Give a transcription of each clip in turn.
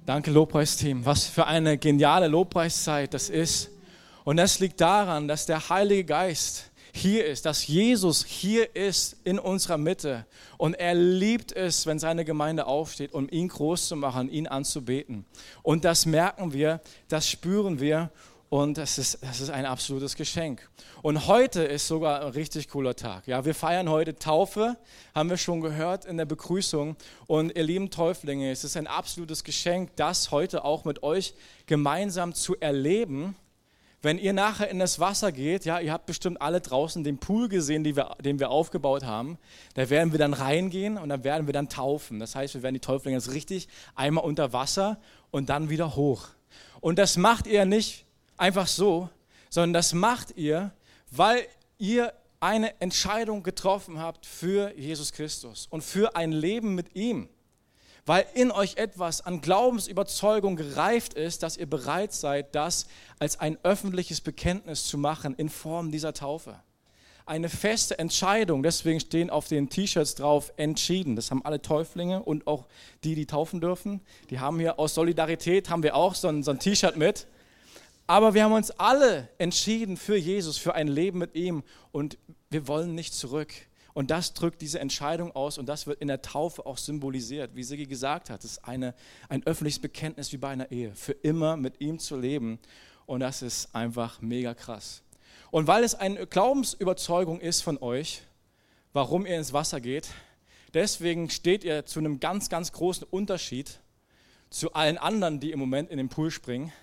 Danke, Lobpreisteam. Was für eine geniale Lobpreiszeit das ist. Und das liegt daran, dass der Heilige Geist hier ist, dass Jesus hier ist in unserer Mitte. Und er liebt es, wenn seine Gemeinde aufsteht, um ihn groß zu machen, ihn anzubeten. Und das merken wir, das spüren wir. Und das ist ein absolutes Geschenk. Und heute ist sogar ein richtig cooler Tag. Ja, wir feiern heute Taufe, haben wir schon gehört in der Begrüßung. Und ihr lieben Täuflinge, es ist ein absolutes Geschenk, das heute auch mit euch gemeinsam zu erleben. Wenn ihr nachher in das Wasser geht, ja, ihr habt bestimmt alle draußen den Pool gesehen, den wir aufgebaut haben. Da werden wir dann reingehen und dann werden wir dann taufen. Das heißt, wir werden die Täuflinge jetzt richtig einmal unter Wasser und dann wieder hoch. Und das macht ihr nicht einfach so, sondern das macht ihr, weil ihr eine Entscheidung getroffen habt für Jesus Christus und für ein Leben mit ihm. Weil in euch etwas an Glaubensüberzeugung gereift ist, dass ihr bereit seid, das als ein öffentliches Bekenntnis zu machen in Form dieser Taufe. Eine feste Entscheidung, deswegen stehen auf den T-Shirts drauf, entschieden. Das haben alle Täuflinge und auch die taufen dürfen. Die haben hier aus Solidarität, haben wir auch so ein T-Shirt mit. Aber wir haben uns alle entschieden für Jesus, für ein Leben mit ihm und wir wollen nicht zurück. Und das drückt diese Entscheidung aus und das wird in der Taufe auch symbolisiert. Wie Sigi gesagt hat, es ist ein öffentliches Bekenntnis wie bei einer Ehe, für immer mit ihm zu leben. Und das ist einfach mega krass. Und weil es eine Glaubensüberzeugung ist von euch, warum ihr ins Wasser geht, deswegen steht ihr zu einem ganz, ganz großen Unterschied zu allen anderen, die im Moment in den Pool springen.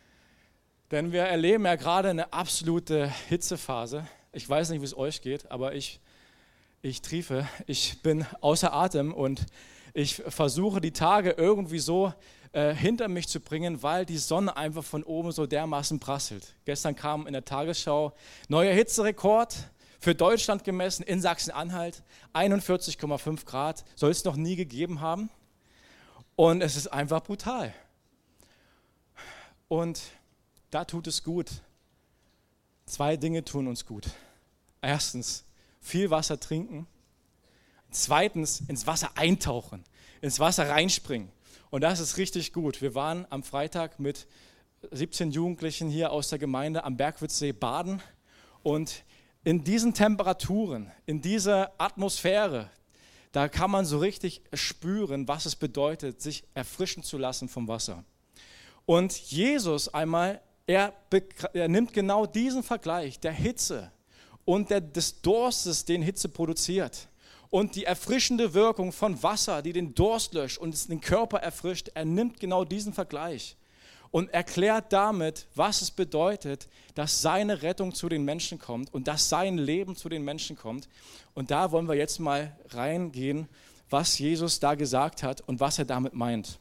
Denn wir erleben ja gerade eine absolute Hitzephase. Ich weiß nicht, wie es euch geht, aber ich triefe, ich bin außer Atem und ich versuche die Tage irgendwie so hinter mich zu bringen, weil die Sonne einfach von oben so dermaßen prasselt. Gestern kam in der Tagesschau neuer Hitzerekord für Deutschland gemessen in Sachsen-Anhalt, 41,5 Grad, soll es noch nie gegeben haben. Und es ist einfach brutal. Und da tut es gut. 2 Dinge tun uns gut. Erstens, viel Wasser trinken. Zweitens, ins Wasser eintauchen, ins Wasser reinspringen. Und das ist richtig gut. Wir waren am Freitag mit 17 Jugendlichen hier aus der Gemeinde am Bergwitzsee baden. Und in diesen Temperaturen, in dieser Atmosphäre, da kann man so richtig spüren, was es bedeutet, sich erfrischen zu lassen vom Wasser. Und Jesus einmal, er nimmt genau diesen Vergleich der Hitze und des Durstes, den Hitze produziert und die erfrischende Wirkung von Wasser, die den Durst löscht und den Körper erfrischt. Er nimmt genau diesen Vergleich und erklärt damit, was es bedeutet, dass seine Rettung zu den Menschen kommt und dass sein Leben zu den Menschen kommt. Und da wollen wir jetzt mal reingehen, was Jesus da gesagt hat und was er damit meint.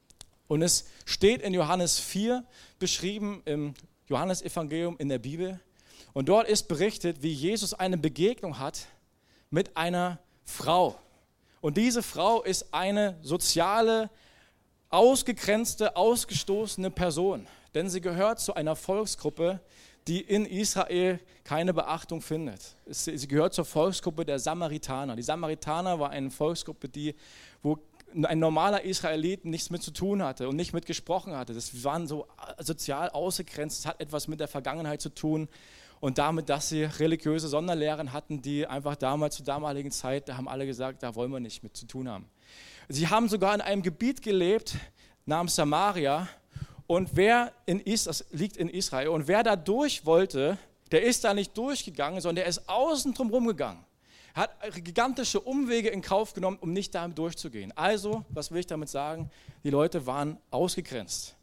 Und es steht in Johannes 4 beschrieben, im Johannesevangelium in der Bibel. Und dort ist berichtet, wie Jesus eine Begegnung hat mit einer Frau. Und diese Frau ist eine soziale, ausgegrenzte, ausgestoßene Person. Denn sie gehört zu einer Volksgruppe, die in Israel keine Beachtung findet. Sie gehört zur Volksgruppe der Samaritaner. Die Samaritaner war eine Volksgruppe, wo ein normaler Israelit nichts mit zu tun hatte und nicht mit gesprochen hatte. Das waren so sozial ausgegrenzt, das hat etwas mit der Vergangenheit zu tun und damit, dass sie religiöse Sonderlehren hatten, die einfach damals, zur damaligen Zeit, da haben alle gesagt, da wollen wir nicht mit zu tun haben. Sie haben sogar in einem Gebiet gelebt namens Samaria und das liegt in Israel, und wer da durch wollte, der ist da nicht durchgegangen, sondern der ist außen drum rumgegangen. Er hat gigantische Umwege in Kauf genommen, um nicht damit durchzugehen. Also, was will ich damit sagen? Die Leute waren ausgegrenzt.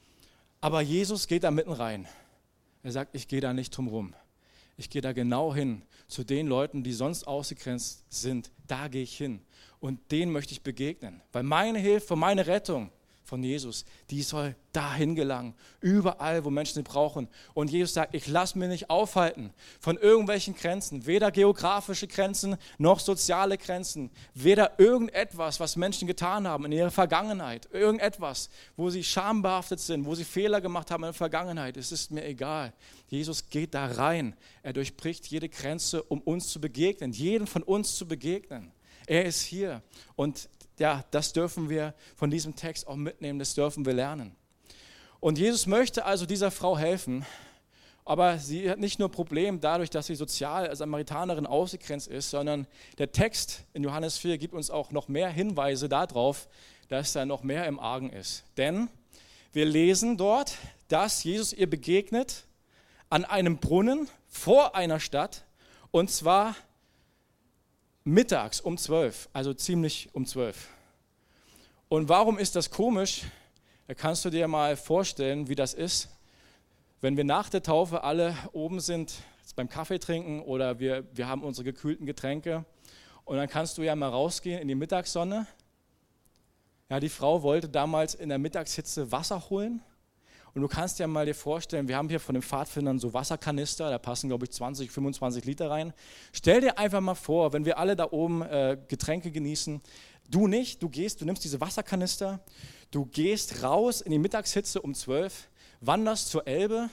Aber Jesus geht da mitten rein. Er sagt, ich gehe da nicht drum rum. Ich gehe da genau hin zu den Leuten, die sonst ausgegrenzt sind. Da gehe ich hin und denen möchte ich begegnen. Weil meine Hilfe, meine Rettung von Jesus, die soll dahin gelangen, überall, wo Menschen sie brauchen. Und Jesus sagt, ich lasse mich nicht aufhalten von irgendwelchen Grenzen, weder geografische Grenzen noch soziale Grenzen, weder irgendetwas, was Menschen getan haben in ihrer Vergangenheit, irgendetwas, wo sie schambehaftet sind, wo sie Fehler gemacht haben in der Vergangenheit. Es ist mir egal. Jesus geht da rein. Er durchbricht jede Grenze, um uns zu begegnen, jeden von uns zu begegnen. Er ist hier und ja, das dürfen wir von diesem Text auch mitnehmen, das dürfen wir lernen. Und Jesus möchte also dieser Frau helfen, aber sie hat nicht nur ein Problem dadurch, dass sie sozial als Samaritanerin ausgegrenzt ist, sondern der Text in Johannes 4 gibt uns auch noch mehr Hinweise darauf, dass da noch mehr im Argen ist. Denn wir lesen dort, dass Jesus ihr begegnet an einem Brunnen vor einer Stadt, und zwar mittags um 12, also ziemlich um 12. Und warum ist das komisch? Da kannst du dir mal vorstellen, wie das ist, wenn wir nach der Taufe alle oben sind, beim Kaffee trinken oder wir haben unsere gekühlten Getränke, und dann kannst du ja mal rausgehen in die Mittagssonne. Ja, die Frau wollte damals in der Mittagshitze Wasser holen. Und du kannst dir mal vorstellen, wir haben hier von den Pfadfindern so Wasserkanister, da passen, glaube ich, 20, 25 Liter rein. Stell dir einfach mal vor, wenn wir alle da oben Getränke genießen, du nicht, du nimmst diese Wasserkanister, du gehst raus in die Mittagshitze um 12, wanderst zur Elbe,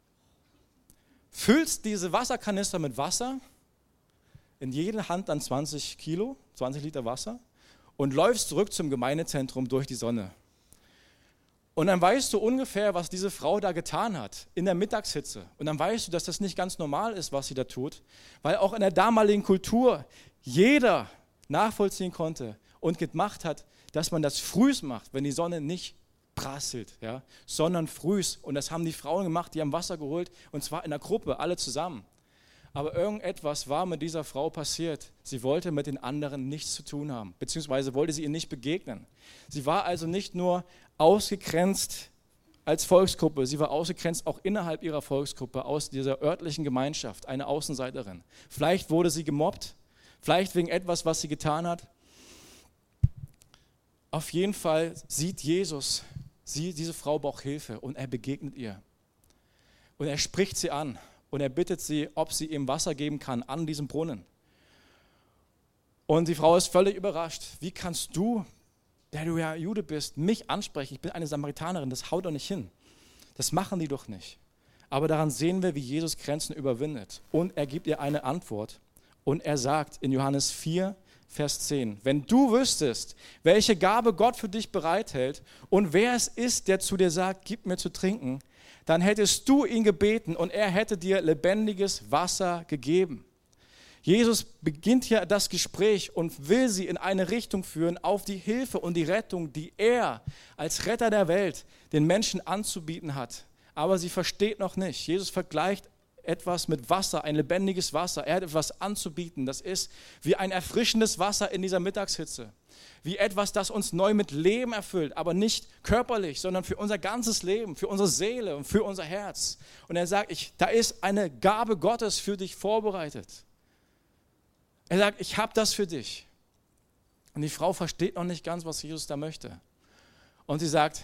füllst diese Wasserkanister mit Wasser, in jede Hand dann 20 Liter Wasser, und läufst zurück zum Gemeindezentrum durch die Sonne. Und dann weißt du ungefähr, was diese Frau da getan hat, in der Mittagshitze. Und dann weißt du, dass das nicht ganz normal ist, was sie da tut, weil auch in der damaligen Kultur jeder nachvollziehen konnte und gemacht hat, dass man das frühs macht, wenn die Sonne nicht prasselt, ja, sondern frühs. Und das haben die Frauen gemacht, die haben Wasser geholt, und zwar in der Gruppe, alle zusammen. Aber irgendetwas war mit dieser Frau passiert. Sie wollte mit den anderen nichts zu tun haben, beziehungsweise wollte sie ihr nicht begegnen. Sie war also nicht nur ausgegrenzt als Volksgruppe, sie war ausgegrenzt auch innerhalb ihrer Volksgruppe, aus dieser örtlichen Gemeinschaft, eine Außenseiterin. Vielleicht wurde sie gemobbt, vielleicht wegen etwas, was sie getan hat. Auf jeden Fall sieht Jesus, diese Frau braucht Hilfe, und er begegnet ihr. Und er spricht sie an. Und er bittet sie, ob sie ihm Wasser geben kann an diesem Brunnen. Und die Frau ist völlig überrascht. Wie kannst du, der du ja Jude bist, mich ansprechen? Ich bin eine Samaritanerin, das haut doch nicht hin. Das machen die doch nicht. Aber daran sehen wir, wie Jesus Grenzen überwindet. Und er gibt ihr eine Antwort. Und er sagt in Johannes 4, Vers 10, wenn du wüsstest, welche Gabe Gott für dich bereithält und wer es ist, der zu dir sagt, gib mir zu trinken, dann hättest du ihn gebeten und er hätte dir lebendiges Wasser gegeben. Jesus beginnt hier das Gespräch und will sie in eine Richtung führen, auf die Hilfe und die Rettung, die er als Retter der Welt den Menschen anzubieten hat. Aber sie versteht noch nicht. Jesus vergleicht etwas mit Wasser, ein lebendiges Wasser. Er hat etwas anzubieten. Das ist wie ein erfrischendes Wasser in dieser Mittagshitze. Wie etwas, das uns neu mit Leben erfüllt, aber nicht körperlich, sondern für unser ganzes Leben, für unsere Seele und für unser Herz. Und er sagt, da ist eine Gabe Gottes für dich vorbereitet. Er sagt, ich habe das für dich. Und die Frau versteht noch nicht ganz, was Jesus da möchte. Und sie sagt,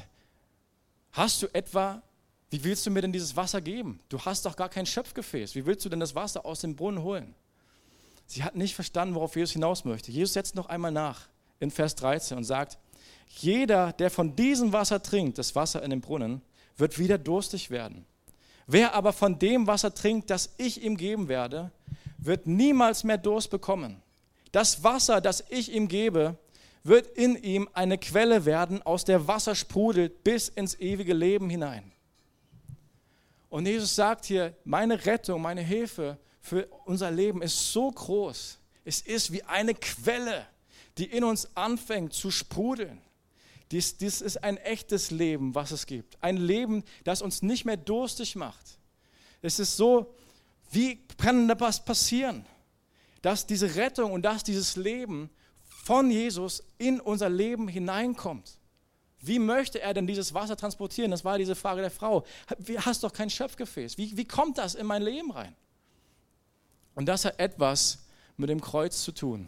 wie willst du mir denn dieses Wasser geben? Du hast doch gar kein Schöpfgefäß. Wie willst du denn das Wasser aus dem Brunnen holen? Sie hat nicht verstanden, worauf Jesus hinaus möchte. Jesus setzt noch einmal nach in Vers 13 und sagt, jeder, der von diesem Wasser trinkt, das Wasser in dem Brunnen, wird wieder durstig werden. Wer aber von dem Wasser trinkt, das ich ihm geben werde, wird niemals mehr Durst bekommen. Das Wasser, das ich ihm gebe, wird in ihm eine Quelle werden, aus der Wasser sprudelt bis ins ewige Leben hinein. Und Jesus sagt hier, meine Rettung, meine Hilfe für unser Leben ist so groß. Es ist wie eine Quelle, die in uns anfängt zu sprudeln. Dies ist ein echtes Leben, was es gibt. Ein Leben, das uns nicht mehr durstig macht. Es ist so, wie kann da was passieren? Dass diese Rettung und dass dieses Leben von Jesus in unser Leben hineinkommt. Wie möchte er denn dieses Wasser transportieren? Das war diese Frage der Frau. Du hast doch kein Schöpfgefäß. Wie kommt das in mein Leben rein? Und das hat etwas mit dem Kreuz zu tun.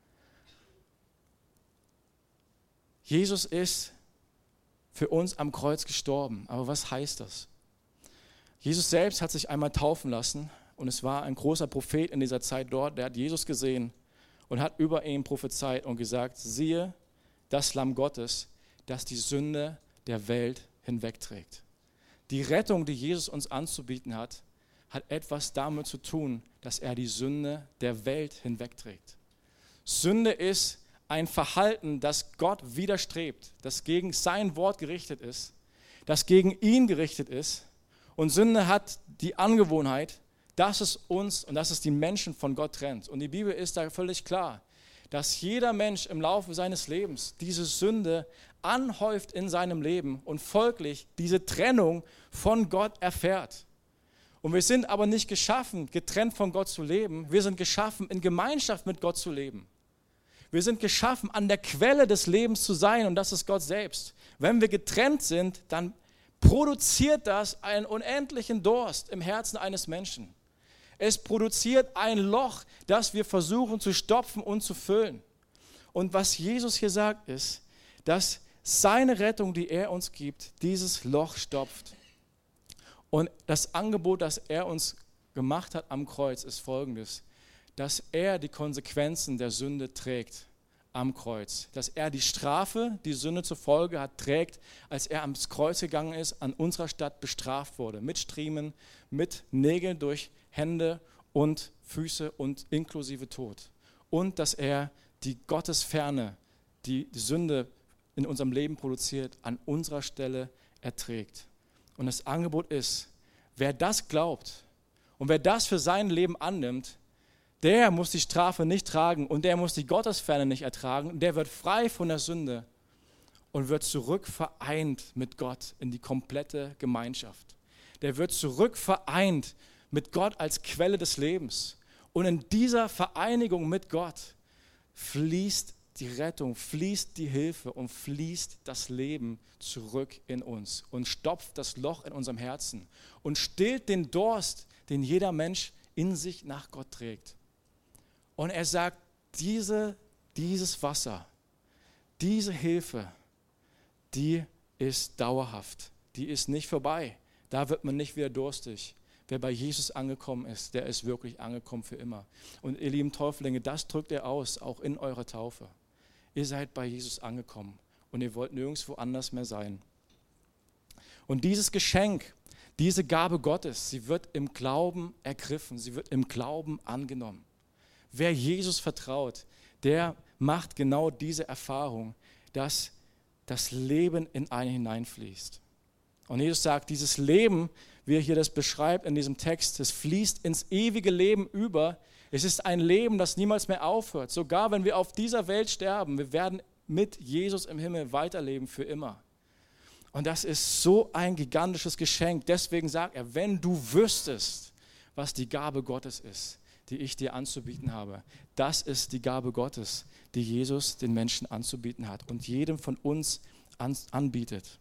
Jesus ist für uns am Kreuz gestorben. Aber was heißt das? Jesus selbst hat sich einmal taufen lassen und es war ein großer Prophet in dieser Zeit dort, der hat Jesus gesehen und hat über ihn prophezeit und gesagt, siehe, das Lamm Gottes, das die Sünde der Welt hinwegträgt. Die Rettung, die Jesus uns anzubieten hat, hat etwas damit zu tun, dass er die Sünde der Welt hinwegträgt. Sünde ist ein Verhalten, das Gott widerstrebt, das gegen sein Wort gerichtet ist, das gegen ihn gerichtet ist. Und Sünde hat die Angewohnheit, dass es uns und dass es die Menschen von Gott trennt. Und die Bibel ist da völlig klar, dass jeder Mensch im Laufe seines Lebens diese Sünde anhäuft in seinem Leben und folglich diese Trennung von Gott erfährt. Und wir sind aber nicht geschaffen, getrennt von Gott zu leben. Wir sind geschaffen, in Gemeinschaft mit Gott zu leben. Wir sind geschaffen, an der Quelle des Lebens zu sein, und das ist Gott selbst. Wenn wir getrennt sind, dann produziert das einen unendlichen Durst im Herzen eines Menschen. Es produziert ein Loch, das wir versuchen zu stopfen und zu füllen. Und was Jesus hier sagt, ist, dass seine Rettung, die er uns gibt, dieses Loch stopft. Und das Angebot, das er uns gemacht hat am Kreuz, ist folgendes: dass er die Konsequenzen der Sünde trägt am Kreuz. Dass er die Strafe, die Sünde zur Folge hat, trägt, als er ans Kreuz gegangen ist, an unserer Stadt bestraft wurde. Mit Striemen, mit Nägeln durch Hände und Füße und inklusive Tod. Und dass er die Gottesferne, die Sünde in unserem Leben produziert, an unserer Stelle erträgt. Und das Angebot ist, wer das glaubt und wer das für sein Leben annimmt, der muss die Strafe nicht tragen und der muss die Gottesferne nicht ertragen. Der wird frei von der Sünde und wird zurückvereint mit Gott in die komplette Gemeinschaft. Der wird zurückvereint mit Gott als Quelle des Lebens. Und in dieser Vereinigung mit Gott fließt die Rettung, fließt die Hilfe und fließt das Leben zurück in uns und stopft das Loch in unserem Herzen und stillt den Durst, den jeder Mensch in sich nach Gott trägt. Und er sagt, dieses Wasser, diese Hilfe, die ist dauerhaft, die ist nicht vorbei. Da wird man nicht wieder durstig. Wer bei Jesus angekommen ist, der ist wirklich angekommen für immer. Und ihr lieben Täuflinge, das drückt er aus, auch in eurer Taufe. Ihr seid bei Jesus angekommen und ihr wollt nirgendwo anders mehr sein. Und dieses Geschenk, diese Gabe Gottes, sie wird im Glauben ergriffen, sie wird im Glauben angenommen. Wer Jesus vertraut, der macht genau diese Erfahrung, dass das Leben in einen hineinfließt. Und Jesus sagt, dieses Leben, wie er hier das beschreibt in diesem Text, es fließt ins ewige Leben über. Es ist ein Leben, das niemals mehr aufhört. Sogar wenn wir auf dieser Welt sterben, wir werden mit Jesus im Himmel weiterleben für immer. Und das ist so ein gigantisches Geschenk. Deswegen sagt er, wenn du wüsstest, was die Gabe Gottes ist, die ich dir anzubieten habe, das ist die Gabe Gottes, die Jesus den Menschen anzubieten hat und jedem von uns anbietet.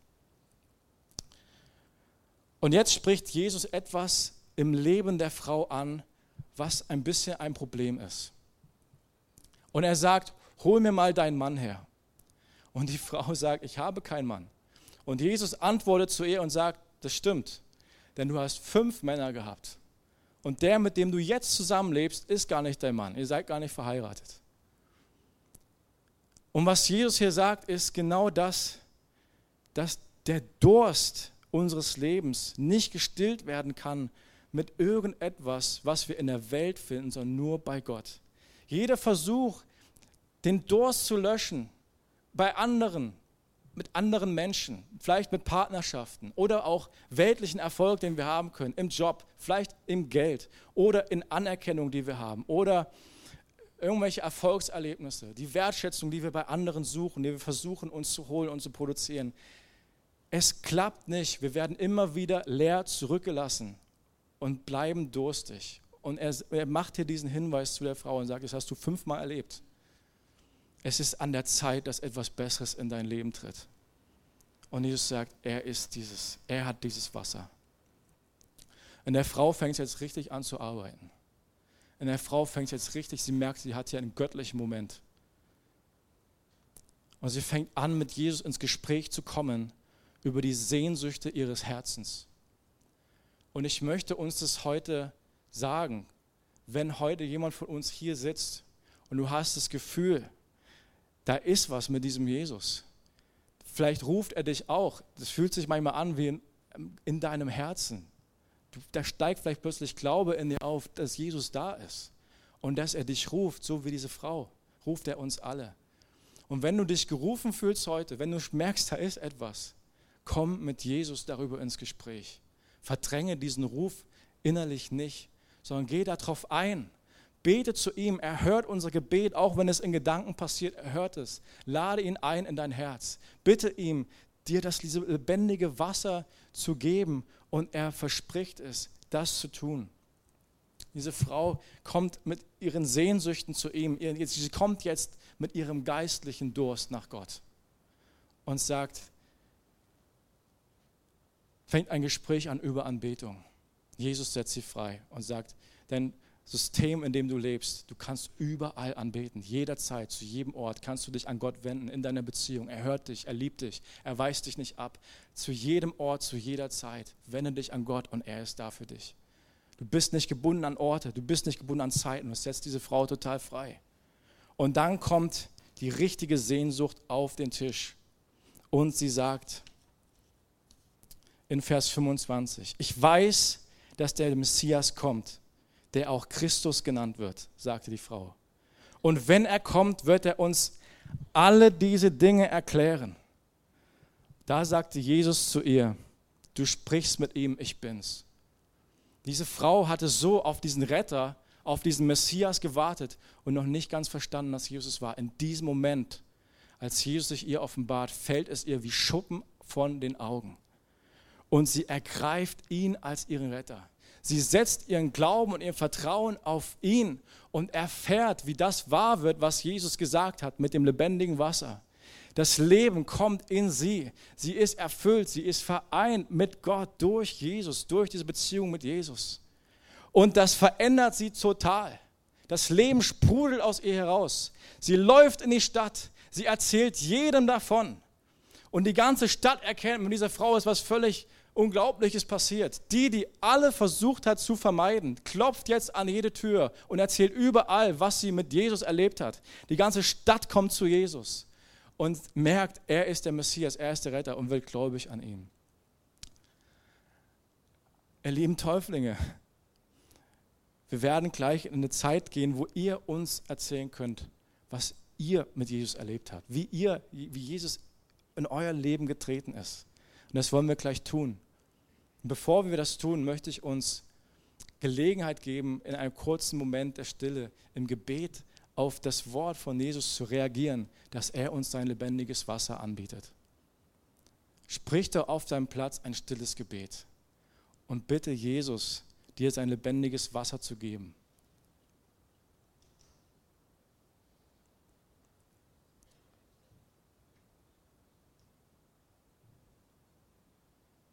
Und jetzt spricht Jesus etwas im Leben der Frau an, was ein bisschen ein Problem ist. Und er sagt, hol mir mal deinen Mann her. Und die Frau sagt, ich habe keinen Mann. Und Jesus antwortet zu ihr und sagt, das stimmt, denn du hast 5 Männer gehabt. Und der, mit dem du jetzt zusammenlebst, ist gar nicht dein Mann. Ihr seid gar nicht verheiratet. Und was Jesus hier sagt, ist genau das, dass der Durst unseres Lebens nicht gestillt werden kann mit irgendetwas, was wir in der Welt finden, sondern nur bei Gott. Jeder Versuch, den Durst zu löschen bei anderen, mit anderen Menschen, vielleicht mit Partnerschaften oder auch weltlichen Erfolg, den wir haben können, im Job, vielleicht im Geld oder in Anerkennung, die wir haben oder irgendwelche Erfolgserlebnisse, die Wertschätzung, die wir bei anderen suchen, die wir versuchen uns zu holen und zu produzieren. Es klappt nicht, wir werden immer wieder leer zurückgelassen und bleiben durstig. Und er macht hier diesen Hinweis zu der Frau und sagt, das hast du 5-mal erlebt. Es ist an der Zeit, dass etwas Besseres in dein Leben tritt. Und Jesus sagt, er hat dieses Wasser. Und der Frau fängt es jetzt richtig an zu arbeiten. Und der Frau fängt es jetzt richtig, sie merkt, sie hat hier einen göttlichen Moment. Und sie fängt an, mit Jesus ins Gespräch zu kommen über die Sehnsüchte ihres Herzens. Und ich möchte uns das heute sagen, wenn heute jemand von uns hier sitzt und du hast das Gefühl, da ist was mit diesem Jesus. Vielleicht ruft er dich auch. Das fühlt sich manchmal an wie in deinem Herzen. Da steigt vielleicht plötzlich Glaube in dir auf, dass Jesus da ist und dass er dich ruft, so wie diese Frau, ruft er uns alle. Und wenn du dich gerufen fühlst heute, wenn du merkst, da ist etwas, komm mit Jesus darüber ins Gespräch. Verdränge diesen Ruf innerlich nicht, sondern geh darauf ein. Bete zu ihm, er hört unser Gebet, auch wenn es in Gedanken passiert, er hört es. Lade ihn ein in dein Herz. Bitte ihm, dir das lebendige Wasser zu geben und er verspricht es, das zu tun. Diese Frau kommt mit ihren Sehnsüchten zu ihm. Sie kommt jetzt mit ihrem geistlichen Durst nach Gott und fängt ein Gespräch an über Anbetung. Jesus setzt sie frei und sagt, dein System, in dem du lebst, du kannst überall anbeten, jederzeit, zu jedem Ort kannst du dich an Gott wenden in deiner Beziehung. Er hört dich, er liebt dich, er weist dich nicht ab. Zu jedem Ort, zu jeder Zeit, wende dich an Gott und er ist da für dich. Du bist nicht gebunden an Orte, du bist nicht gebunden an Zeiten. Das setzt diese Frau total frei. Und dann kommt die richtige Sehnsucht auf den Tisch. Und sie sagt in Vers 25, ich weiß, dass der Messias kommt, der auch Christus genannt wird, sagte die Frau. Und wenn er kommt, wird er uns alle diese Dinge erklären. Da sagte Jesus zu ihr, du sprichst mit ihm, ich bin's. Diese Frau hatte so auf diesen Retter, auf diesen Messias gewartet und noch nicht ganz verstanden, dass Jesus war. In diesem Moment, als Jesus sich ihr offenbart, fällt es ihr wie Schuppen von den Augen. Und sie ergreift ihn als ihren Retter. Sie setzt ihren Glauben und ihr Vertrauen auf ihn und erfährt, wie das wahr wird, was Jesus gesagt hat mit dem lebendigen Wasser. Das Leben kommt in sie. Sie ist erfüllt, sie ist vereint mit Gott durch Jesus, durch diese Beziehung mit Jesus. Und das verändert sie total. Das Leben sprudelt aus ihr heraus. Sie läuft in die Stadt, sie erzählt jedem davon. Und die ganze Stadt erkennt, mit dieser Frau ist was völlig Unglaubliches passiert. Die alle versucht hat zu vermeiden, klopft jetzt an jede Tür und erzählt überall, was sie mit Jesus erlebt hat. Die ganze Stadt kommt zu Jesus und merkt, er ist der Messias, er ist der Retter und wird gläubig an ihn. Ihr lieben Täuflinge, wir werden gleich in eine Zeit gehen, wo ihr uns erzählen könnt, was ihr mit Jesus erlebt habt, wie Jesus in euer Leben getreten ist. Und das wollen wir gleich tun. Und bevor wir das tun, möchte ich uns Gelegenheit geben, in einem kurzen Moment der Stille, im Gebet auf das Wort von Jesus zu reagieren, dass er uns sein lebendiges Wasser anbietet. Sprich doch auf deinem Platz ein stilles Gebet und bitte Jesus, dir sein lebendiges Wasser zu geben.